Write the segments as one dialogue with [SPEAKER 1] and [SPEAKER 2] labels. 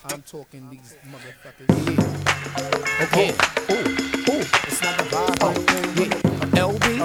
[SPEAKER 1] I'm talking these motherfuckers. Yeah. Okay. Ooh. It's not the vibe. Yeah. LB.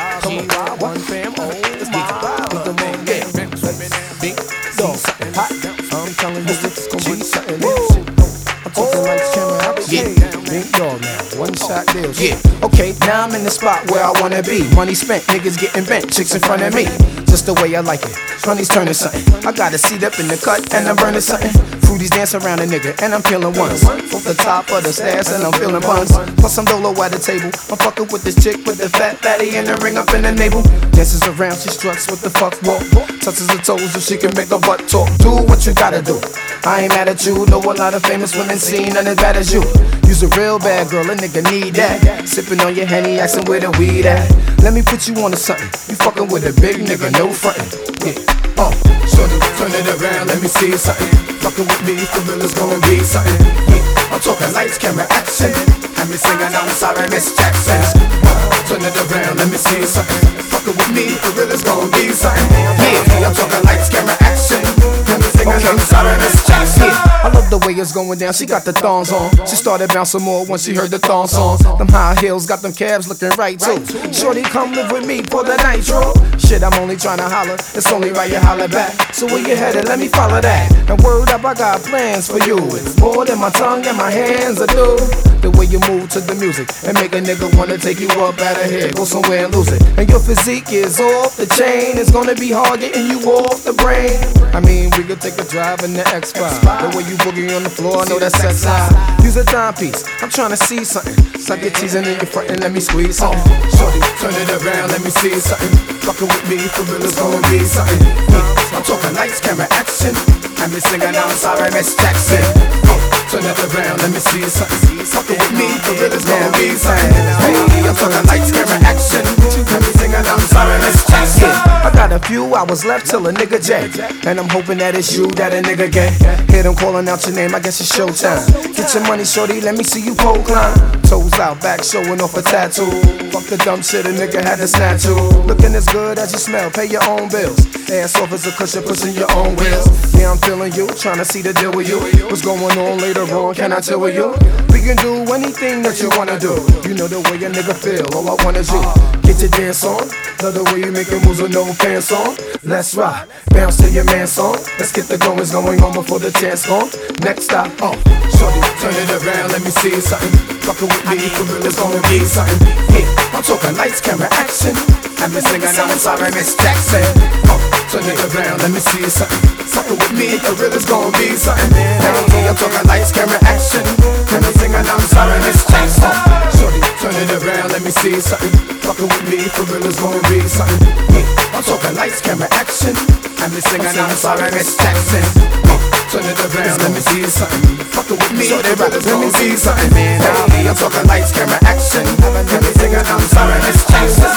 [SPEAKER 1] G1 fam. Let's get the man. Yeah. Big dog. Hot. I'm telling you, it's gonna be something else. I'm talking like camera action. Big dog now. One shot deal. Yeah. Okay. Now I'm in the spot where I wanna be. Money spent. Niggas getting bent. Chicks in front of me. Just the way I like it. Honey's turning something. I got a seat up in the cut and I'm burning something. Fruities dance around a nigga and I'm feeling ones. Off the top of the stairs and I'm feeling buns. Plus I'm dolo at the table. I'm fucking with this chick with the fat fatty and the ring up in the navel. Dances around, she struts with the fuck walk. Touches her toes so she can make her butt talk. Do what you gotta do. I ain't mad at you. Know a lot of famous women seen none as bad as you. You's a real bad girl, a nigga need that. Sipping on your Henny, asking where the weed at. Let me put you on to something. You fucking with a big nigga, no frontin'. Yeah. Shorty, turn it around, let me see something. Fucking with me, for real it's gonna be something. Yeah. I'm talking lights, camera, action. Have me singing, I'm sorry, Miss Jackson. Turn it around, let me see something. Fucking with me, for real it's gonna be something. Yeah, I'm talking lights, camera, action. Have me singing, I'm sorry, Miss Jackson. I love the way it's going down, she got the thongs on. She started bouncing more when she heard the thong songs. Them high heels got them calves looking right too. Shorty, come live with me for the nitro. Shit, I'm only trying to holler, it's only right you holler back. So where you headed, let me follow that. And word up, I got plans for you. It's more than my tongue and my hands will do. The way you move to the music and make a nigga wanna take you up out of here, go somewhere and lose it. And your physique is off the chain, it's gonna be hard getting you off the brain. I mean, we could take a drive in the X5. The way you boogie on the floor, I know that's sex high. Use a timepiece, I'm trying to see something. Suck your teasing in your front and let me squeeze something. Shorty, turn it around, let me see something. Fucking with me, for real it's gonna be something. I'm talking lights, camera, action. I'm singing, I'm sorry, Miss Jackson. Turn it around, let me see something. Fucking with me, for real it's gonna be something. Hey, I'm talking lights, camera, action. I'm singing, I'm sorry, Miss Jackson. I got a few hours left till a nigga jack. And I'm hoping that it's you that a nigga get. Hear them calling out your name, I guess it's showtime. Get your money, shorty, let me see you pole climb. Toes out, back showing off a tattoo. Fuck the dumb shit a nigga had to snatch you. Looking as good as you smell, pay your own bills. Ass off as a cushion, pushing your own wheels. Yeah, I'm feeling you, trying to see the deal with you. What's going on later on, can I tell with you? We can do anything that you wanna do. You know the way a nigga feel, all I want is you. Get your dance on, love the way you making moves with no pants on. Let's rock, bounce to your man song. Let's get the goings going on before the chance gone. Next stop, shorty, turn it around, let me see something. Fucking with me, for real it's gonna be something. Yeah, I'm talking lights, camera, action. I'm singing, I'm sorry, Miss Jackson. Turn it around, let me see something. Fucking with me, for real it's gonna be something. Hey, I'm talking lights, camera, action. I'm singing, I'm sorry, Miss Jackson. Shorty, turn it around, let me see something. Fucking with me, for real it's gonna be something. Yeah, I'm talking lights, camera, action. I'm singing, I'm sorry, Miss Jackson. Turn it around, let me see something. Fucking with me, for real it's gonna be something. Hey, I'm talking lights, camera, action. I'm singing, I'm sorry, Miss Jackson.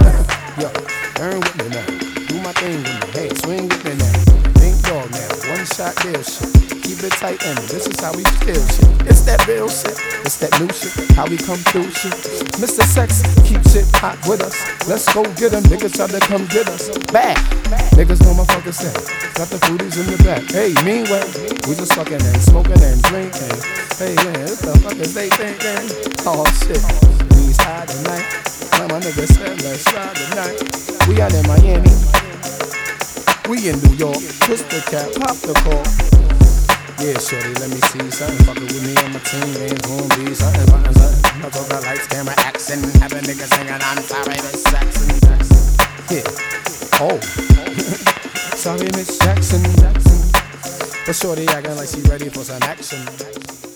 [SPEAKER 1] Yo, earn with me now. Do my thing with me. Hey, swing with me now. Big dog now. One shot deal shit. Keep it tight and this is how we feel shit. It's that real shit. It's that new shit. How we come through shit. Mr. Sex, keep shit hot with us. Let's go get them. Niggas try to come get us. Back. Niggas know my fucking set. Got the foodies in the back. Hey, meanwhile, we just fucking and smoking and drinking. Hey, man, what the fuck is they thinking? Oh shit. We's high tonight. Now my niggas said let's ride tonight. We out in Miami, we in New York. Twist the cap, pop the cork. Yeah, shorty, let me see something. Fucking with me on my team, man, gonna be something. I talk about lights, camera, action. Have a nigga singing, I'm sorry, Miss Jackson. Yeah, sorry, Miss Jackson. But shorty acting like she ready for some action.